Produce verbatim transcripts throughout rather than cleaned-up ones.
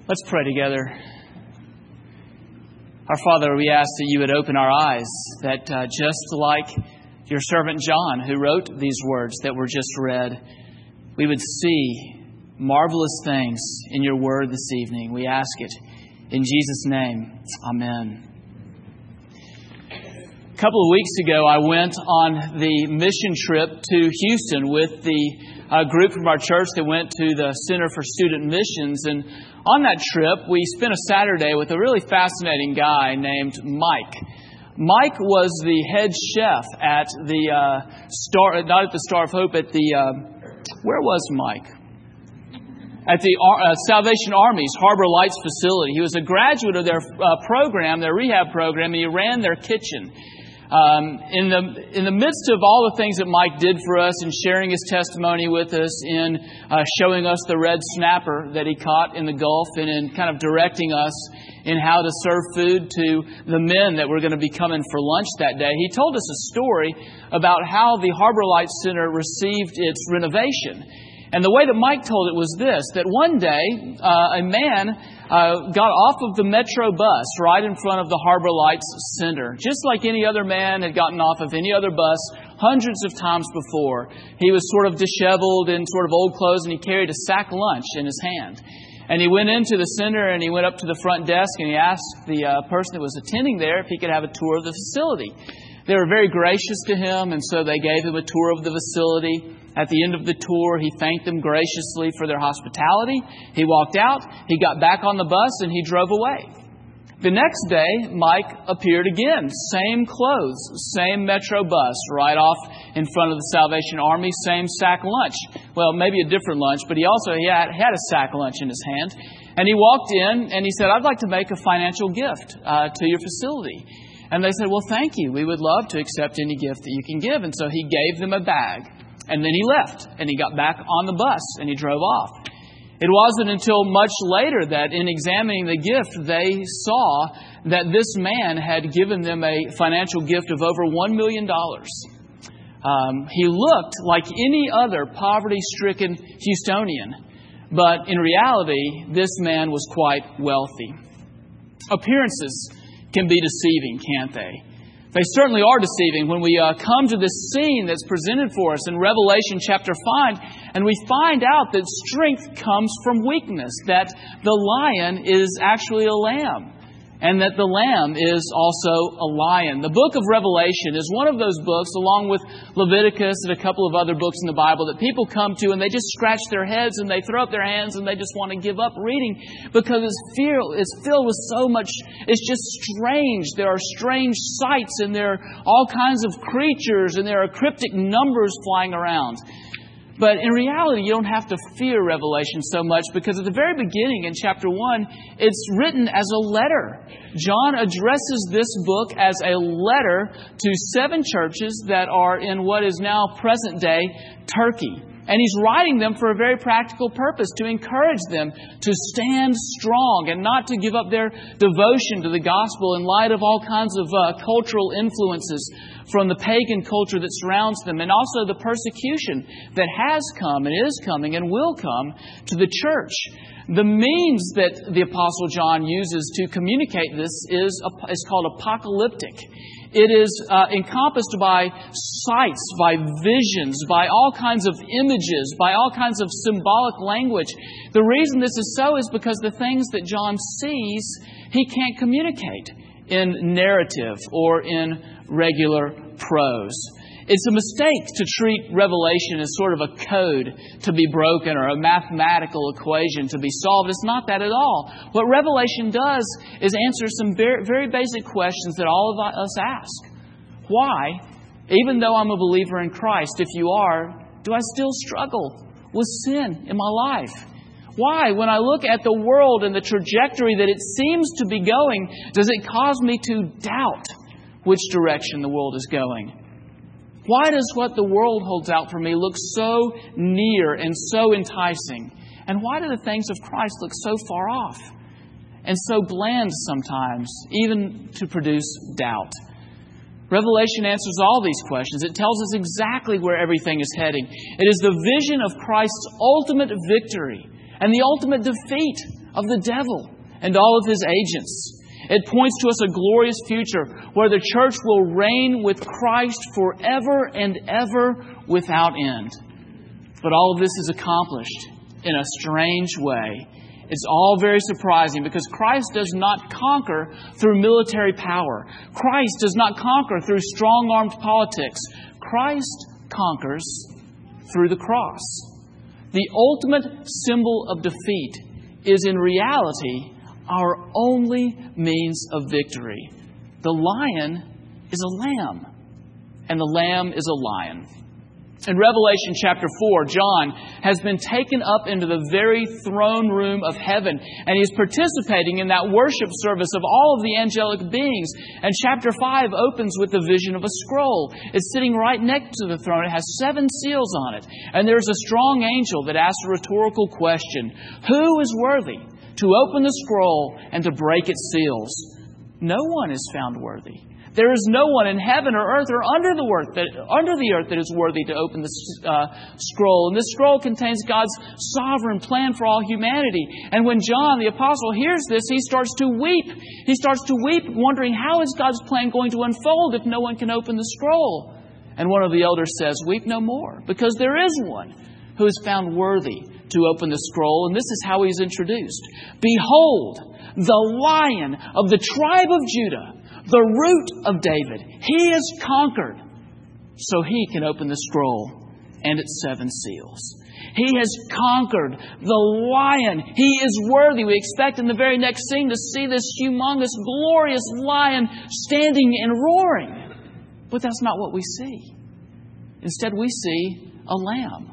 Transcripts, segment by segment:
Let's pray together. Our Father, we ask that you would open our eyes, that uh, just like your servant John, who wrote these words that were just read, we would see marvelous things in your word this evening. We ask it in Jesus' name. Amen. A couple of weeks ago, I went on the mission trip to Houston with the uh, group from our church that went to the Center for Student Missions. And on that trip, we spent a Saturday with a really fascinating guy named Mike. Mike was the head chef at the uh, Star, not at the Star of Hope, at the, uh, where was Mike? At the uh, Salvation Army's Harbor Lights facility. He was a graduate of their uh, program, their rehab program, and he ran their kitchen. Um, in the in the midst of all the things that Mike did for us, in sharing his testimony with us, in uh, showing us the red snapper that he caught in the Gulf, and in kind of directing us in how to serve food to the men that were going to be coming for lunch that day, he told us a story about how the Harbor Lights Center received its renovation. And the way that Mike told it was this, that one day uh, a man uh, got off of the Metro bus right in front of the Harbor Lights Center. Just like any other man had gotten off of any other bus hundreds of times before. He was sort of disheveled in sort of old clothes, and he carried a sack lunch in his hand. And he went into the center and he went up to the front desk and he asked the uh, person that was attending there if he could have a tour of the facility. They were very gracious to him, and so they gave him a tour of the facility. At the end of the tour, he thanked them graciously for their hospitality. He walked out, he got back on the bus, and he drove away. The next day, Mike appeared again. Same clothes, same Metro bus, right off in front of the Salvation Army, same sack lunch. Well, maybe a different lunch, but he also he had, had a sack lunch in his hand. And he walked in, and he said, "I'd like to make a financial gift uh, to your facility." And they said, "Well, thank you. We would love to accept any gift that you can give." And so he gave them a bag. And then he left, and he got back on the bus, and he drove off. It wasn't until much later that in examining the gift, they saw that this man had given them a financial gift of over one million dollars. Um, he looked like any other poverty-stricken Houstonian, but in reality, this man was quite wealthy. Appearances can be deceiving, can't they? They certainly are deceiving when we uh, come to this scene that's presented for us in Revelation chapter five, and we find out that strength comes from weakness, that the lion is actually a lamb, and that the lamb is also a lion. The book of Revelation is one of those books, along with Leviticus and a couple of other books in the Bible, that people come to and they just scratch their heads and they throw up their hands and they just want to give up reading because it's, feel, it's filled with so much. It's just strange. There are strange sights, and there are all kinds of creatures, and there are cryptic numbers flying around. But in reality, you don't have to fear Revelation so much, because at the very beginning in chapter one, it's written as a letter. John addresses this book as a letter to seven churches that are in what is now present-day Turkey. And he's writing them for a very practical purpose, to encourage them to stand strong and not to give up their devotion to the gospel in light of all kinds of uh, cultural influences from the pagan culture that surrounds them, and also the persecution that has come and is coming and will come to the church. The means that the Apostle John uses to communicate this is, is called apocalyptic. It is uh, encompassed by sights, by visions, by all kinds of images, by all kinds of symbolic language. The reason this is so is because the things that John sees, he can't communicate in narrative or in regular prose. It's a mistake to treat Revelation as sort of a code to be broken or a mathematical equation to be solved. It's not that at all. What Revelation does is answer some very, very basic questions that all of us ask. Why, even though I'm a believer in Christ, if you are, do I still struggle with sin in my life? Why, when I look at the world and the trajectory that it seems to be going, does it cause me to doubt which direction the world is going? Why does what the world holds out for me look so near and so enticing? And why do the things of Christ look so far off and so bland sometimes, even to produce doubt? Revelation answers all these questions. It tells us exactly where everything is heading. It is the vision of Christ's ultimate victory and the ultimate defeat of the devil and all of his agents. It points to us a glorious future where the church will reign with Christ forever and ever without end. But all of this is accomplished in a strange way. It's all very surprising because Christ does not conquer through military power. Christ does not conquer through strong-armed politics. Christ conquers through the cross. The ultimate symbol of defeat is in reality our only means of victory. The lion is a lamb, and the lamb is a lion. In Revelation chapter four, John has been taken up into the very throne room of heaven, and he's participating in that worship service of all of the angelic beings. And chapter five opens with the vision of a scroll. It's sitting right next to the throne. It has seven seals on it. And there's a strong angel that asks a rhetorical question. Who is worthy to open the scroll and to break its seals? No one is found worthy. There is no one in heaven or earth or under the earth that, under the earth that is worthy to open this uh, scroll. And this scroll contains God's sovereign plan for all humanity. And when John, the apostle, hears this, he starts to weep. He starts to weep, wondering how is God's plan going to unfold if no one can open the scroll? And one of the elders says, weep no more, because there is one who is found worthy to open the scroll. And this is how he's introduced. Behold, the Lion of the tribe of Judah, the root of David. He has conquered, so he can open the scroll and its seven seals. He has conquered the lion. He is worthy. We expect in the very next scene to see this humongous, glorious lion standing and roaring. But that's not what we see. Instead, we see a lamb.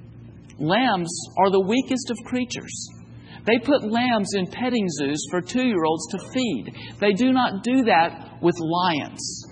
Lambs are the weakest of creatures. They put lambs in petting zoos for two-year-olds to feed. They do not do that with lions.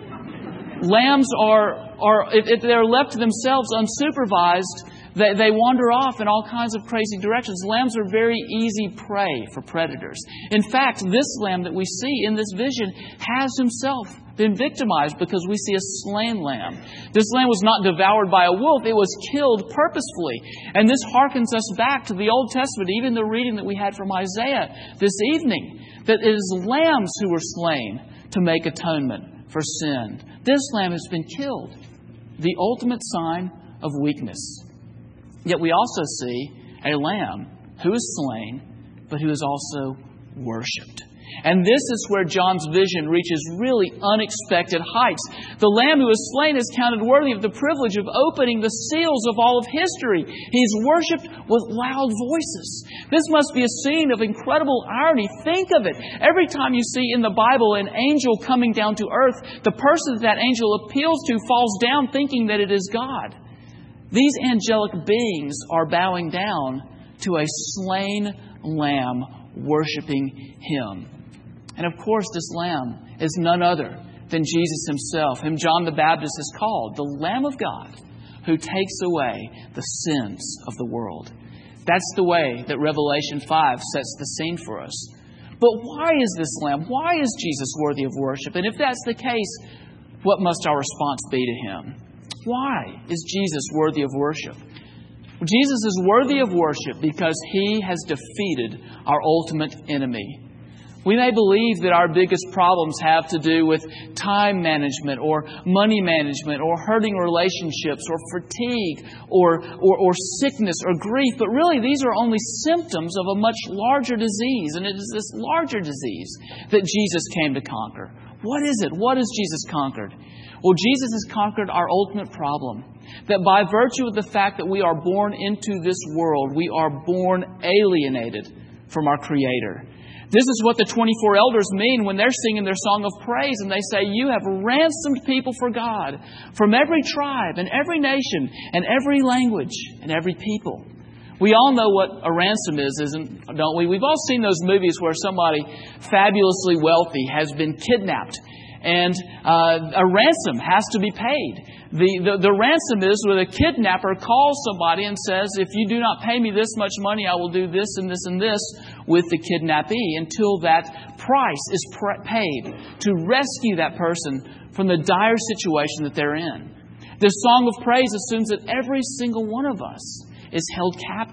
Lambs are, are if, if they're left to themselves unsupervised, they, they wander off in all kinds of crazy directions. Lambs are very easy prey for predators. In fact, this lamb that we see in this vision has himself been victimized because we see a slain lamb. This lamb was not devoured by a wolf. It was killed purposefully. And this harkens us back to the Old Testament, even the reading that we had from Isaiah this evening, that it is lambs who were slain to make atonement for sin. This lamb has been killed, the ultimate sign of weakness. Yet we also see a lamb who is slain, but who is also worshipped. And this is where John's vision reaches really unexpected heights. The Lamb who is slain is counted worthy of the privilege of opening the seals of all of history. He's worshipped with loud voices. This must be a scene of incredible irony. Think of it. Every time you see in the Bible an angel coming down to earth, the person that that angel appeals to falls down thinking that it is God. These angelic beings are bowing down to a slain lamb, worshiping Him. And of course, this lamb is none other than Jesus Himself, whom John the Baptist has called the Lamb of God, who takes away the sins of the world. That's the way that Revelation five sets the scene for us. But why is this lamb? Why is Jesus worthy of worship? And if that's the case, what must our response be to Him? Why is Jesus worthy of worship? Well, Jesus is worthy of worship because He has defeated our ultimate enemy. We may believe that our biggest problems have to do with time management or money management or hurting relationships or fatigue or, or, or sickness or grief. But really, these are only symptoms of a much larger disease. And it is this larger disease that Jesus came to conquer. What is it? What has Jesus conquered? Well, Jesus has conquered our ultimate problem. That by virtue of the fact that we are born into this world, we are born alienated from our Creator. This is what the twenty-four elders mean when they're singing their song of praise. And they say, you have ransomed people for God from every tribe and every nation and every language and every people. We all know what a ransom is, isn't, don't we? We've all seen those movies where somebody fabulously wealthy has been kidnapped and uh, a ransom has to be paid. The, the, the ransom is where the kidnapper calls somebody and says, if you do not pay me this much money, I will do this and this and this with the kidnappee until that price is pr- paid to rescue that person from the dire situation that they're in. This song of praise assumes that every single one of us is held captive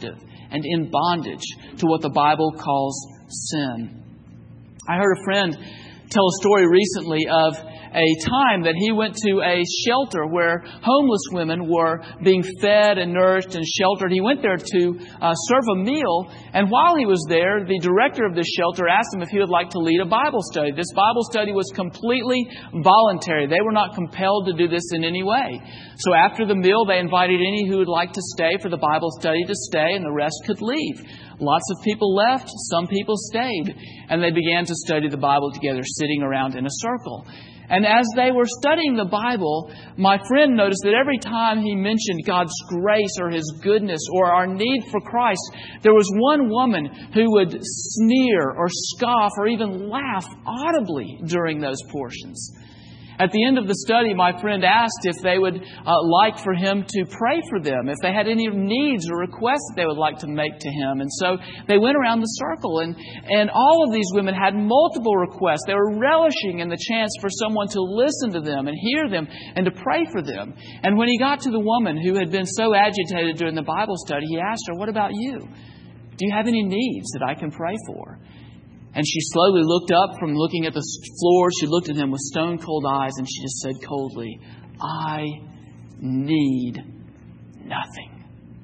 and in bondage to what the Bible calls sin. I heard a friend tell a story recently of a time that he went to a shelter where homeless women were being fed and nourished and sheltered. He went there to uh, serve a meal, and while he was there, the director of the shelter asked him if he would like to lead a Bible study. This Bible study was completely voluntary. They were not compelled to do this in any way. So after the meal, they invited any who would like to stay for the Bible study to stay, and the rest could leave. Lots of people left, some people stayed, and they began to study the Bible together, sitting around in a circle. And as they were studying the Bible, my friend noticed that every time he mentioned God's grace or His goodness or our need for Christ, there was one woman who would sneer or scoff or even laugh audibly during those portions. At the end of the study, my friend asked if they would uh, like for him to pray for them, if they had any needs or requests that they would like to make to him. And so they went around the circle, and, and all of these women had multiple requests. They were relishing in the chance for someone to listen to them and hear them and to pray for them. And when he got to the woman who had been so agitated during the Bible study, he asked her, "What about you? Do you have any needs that I can pray for?" And she slowly looked up from looking at the floor. She looked at him with stone-cold eyes, and she just said coldly, "I need nothing.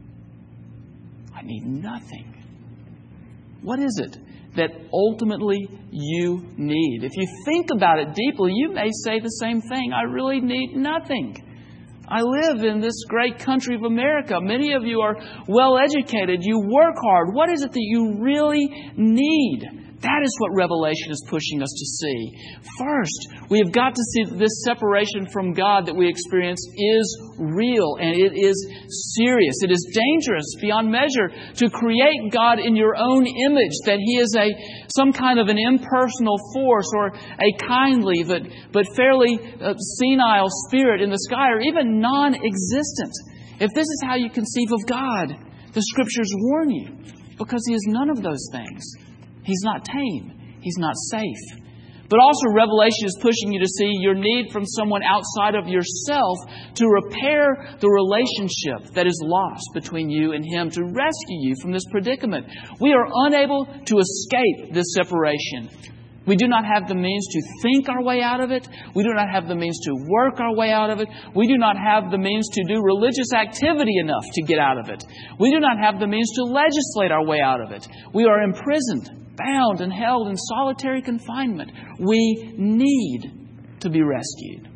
I need nothing." What is it that ultimately you need? If you think about it deeply, you may say the same thing. I really need nothing. I live in this great country of America. Many of you are well educated. You work hard. What is it that you really need? That is what Revelation is pushing us to see. First, we have got to see that this separation from God that we experience is real and it is serious. It is dangerous beyond measure to create God in your own image, that He is a some kind of an impersonal force or a kindly but, but fairly uh, senile spirit in the sky, or even non-existent. If this is how you conceive of God, the Scriptures warn you, because He is none of those things. He's not tame. He's not safe. But also Revelation is pushing you to see your need from someone outside of yourself to repair the relationship that is lost between you and Him, to rescue you from this predicament. We are unable to escape this separation. We do not have the means to think our way out of it. We do not have the means to work our way out of it. We do not have the means to do religious activity enough to get out of it. We do not have the means to legislate our way out of it. We are imprisoned, bound and held in solitary confinement. We need to be rescued.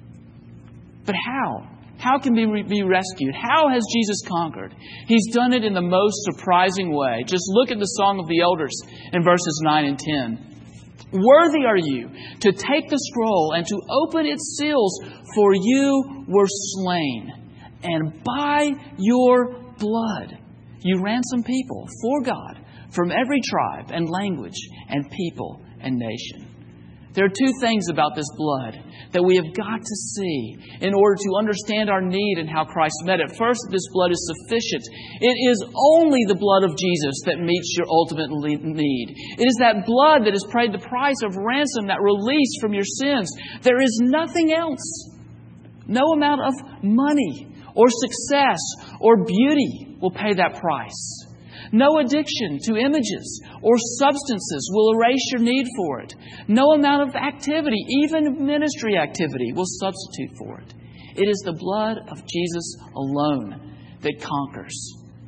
But how? How can we be rescued? How has Jesus conquered? He's done it in the most surprising way. Just look at the Song of the Elders in verses nine and ten. "Worthy are you to take the scroll and to open its seals, for you were slain, and by your blood you ransomed people for God from every tribe and language and people and nation." There are two things about this blood that we have got to see in order to understand our need and how Christ met it. First, this blood is sufficient. It is only the blood of Jesus that meets your ultimate need. It is that blood that has paid the price of ransom, that release from your sins. There is nothing else. No amount of money or success or beauty will pay that price. No addiction to images or substances will erase your need for it. No amount of activity, even ministry activity, will substitute for it. It is the blood of Jesus alone that conquers.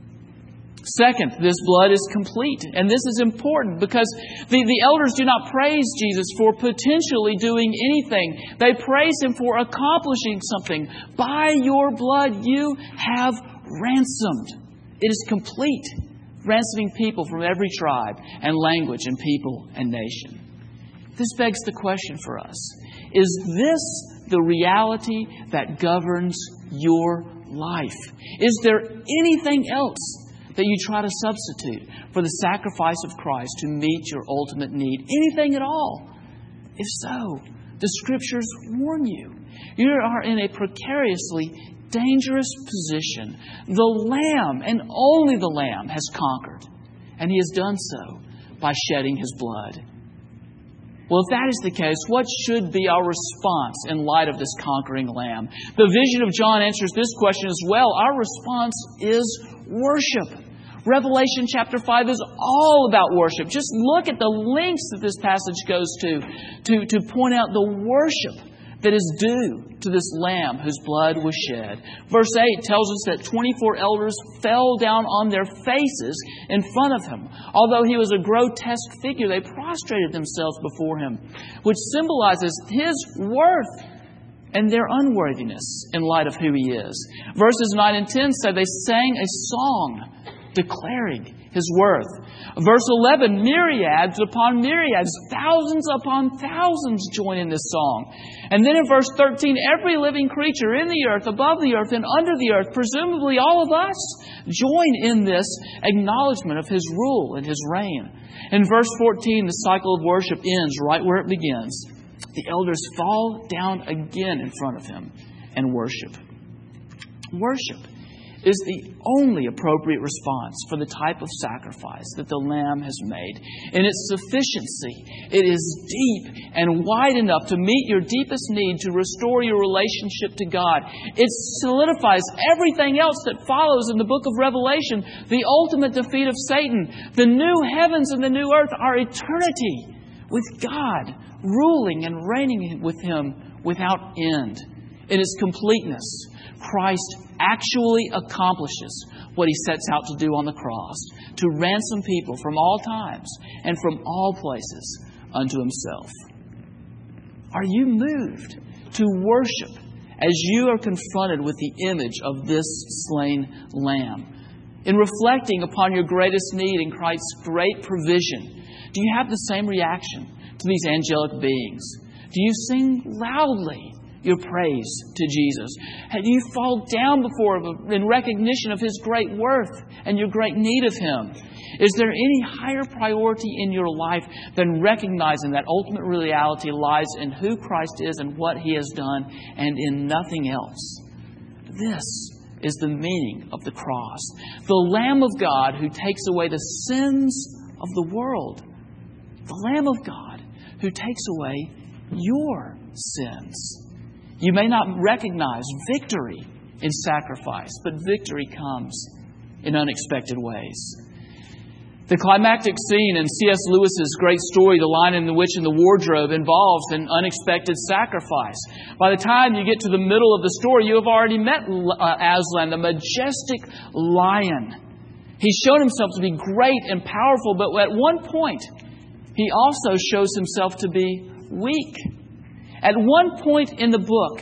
Second, this blood is complete. And this is important because the, the elders do not praise Jesus for potentially doing anything. They praise Him for accomplishing something. By your blood you have ransomed. It is complete. Ransoming people from every tribe and language and people and nation. This begs the question for us. Is this the reality that governs your life? Is there anything else that you try to substitute for the sacrifice of Christ to meet your ultimate need? Anything at all? If so, the Scriptures warn you. You are in a precariously dangerous position. The Lamb, and only the Lamb, has conquered. And He has done so by shedding His blood. Well, if that is the case, what should be our response in light of this conquering Lamb? The vision of John answers this question as well. Our response is worship. Revelation chapter five is all about worship. Just look at the lengths that this passage goes to, to, to point out the worship that is due to this Lamb whose blood was shed. Verse eight tells us that twenty-four elders fell down on their faces in front of Him. Although He was a grotesque figure, they prostrated themselves before Him, which symbolizes His worth and their unworthiness in light of who He is. Verses nine and ten say they sang a song declaring His worth. Verse eleven, myriads upon myriads, thousands upon thousands join in this song. And then in verse thirteen, every living creature in the earth, above the earth and under the earth, presumably all of us, join in this acknowledgement of His rule and His reign. In verse fourteen, the cycle of worship ends right where it begins. The elders fall down again in front of Him and worship. Worship is the only appropriate response for the type of sacrifice that the Lamb has made. In its sufficiency, it is deep and wide enough to meet your deepest need to restore your relationship to God. It solidifies everything else that follows in the book of Revelation. The ultimate defeat of Satan. The new heavens and the new earth are eternity with God, ruling and reigning with Him without end. In its completeness, Christ actually accomplishes what He sets out to do on the cross, to ransom people from all times and from all places unto Himself. Are you moved to worship as you are confronted with the image of this slain Lamb? In reflecting upon your greatest need and Christ's great provision, do you have the same reaction to these angelic beings? Do you sing loudly your praise to Jesus? Do you fall down before Him in recognition of His great worth and your great need of Him? Is there any higher priority in your life than recognizing that ultimate reality lies in who Christ is and what He has done and in nothing else? This is the meaning of the cross. The Lamb of God who takes away the sins of the world. The Lamb of God who takes away your sins. You may not recognize victory in sacrifice, but victory comes in unexpected ways. The climactic scene in C S Lewis's great story, The Lion and the Witch and the Wardrobe, involves an unexpected sacrifice. By the time you get to the middle of the story, you have already met Aslan, the majestic lion. He's shown himself to be great and powerful, but at one point, he also shows himself to be weak. At one point in the book,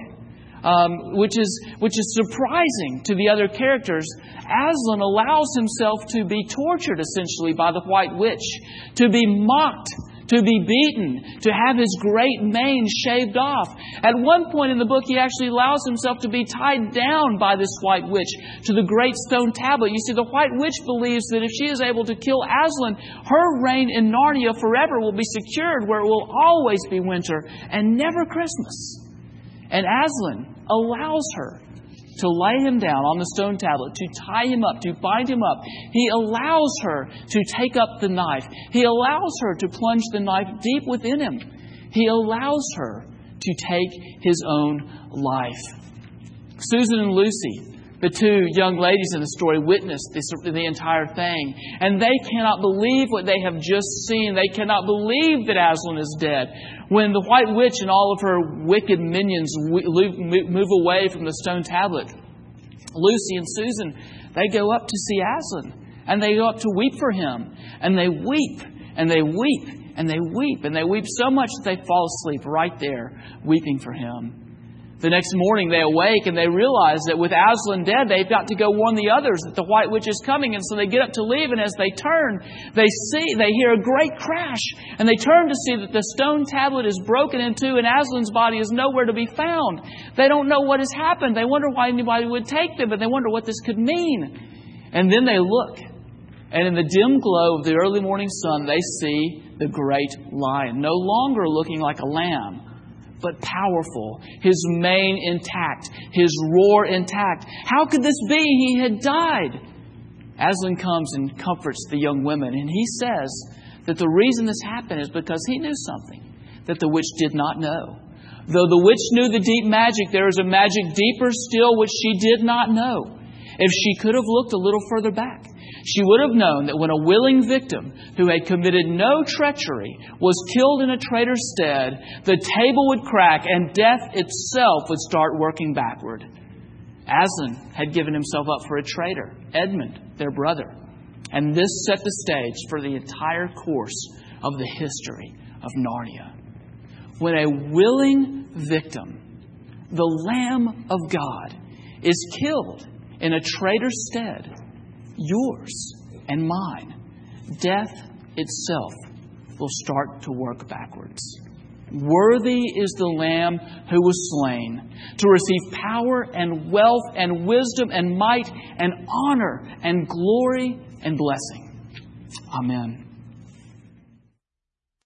um, which is which is surprising to the other characters, Aslan allows himself to be tortured essentially by the White Witch, to be mocked, to be beaten, to have his great mane shaved off. At one point in the book, he actually allows himself to be tied down by this White Witch to the great stone tablet. You see, the White Witch believes that if she is able to kill Aslan, her reign in Narnia forever will be secured, where it will always be winter and never Christmas. And Aslan allows her to lay him down on the stone tablet, to tie him up, to bind him up. He allows her to take up the knife. He allows her to plunge the knife deep within him. He allows her to take his own life. Susan and Lucy, the two young ladies in the story, witnessed this, the entire thing. And they cannot believe what they have just seen. They cannot believe that Aslan is dead. When the White Witch and all of her wicked minions move away from the stone tablet, Lucy and Susan, they go up to see Aslan. And they go up to weep for him. And they weep, and they weep, and they weep. And they weep so much that they fall asleep right there, weeping for him. The next morning they awake and they realize that with Aslan dead, they've got to go warn the others that the White Witch is coming. And so they get up to leave, and as they turn, they see, they hear a great crash. And they turn to see that the stone tablet is broken in two and Aslan's body is nowhere to be found. They don't know what has happened. They wonder why anybody would take them, but they wonder what this could mean. And then they look, and in the dim glow of the early morning sun, they see the great lion, no longer looking like a lamb, but powerful, his mane intact, his roar intact. How could this be? He had died. Aslan comes and comforts the young women, and he says that the reason this happened is because he knew something that the witch did not know. Though the witch knew the deep magic, there is a magic deeper still which she did not know. If she could have looked a little further back, she would have known that when a willing victim who had committed no treachery was killed in a traitor's stead, the table would crack and death itself would start working backward. Aslan had given himself up for a traitor, Edmund, their brother. And this set the stage for the entire course of the history of Narnia. When a willing victim, the Lamb of God, is killed in a traitor's stead, yours and mine, death itself will start to work backwards. Worthy is the Lamb who was slain to receive power and wealth and wisdom and might and honor and glory and blessing. Amen.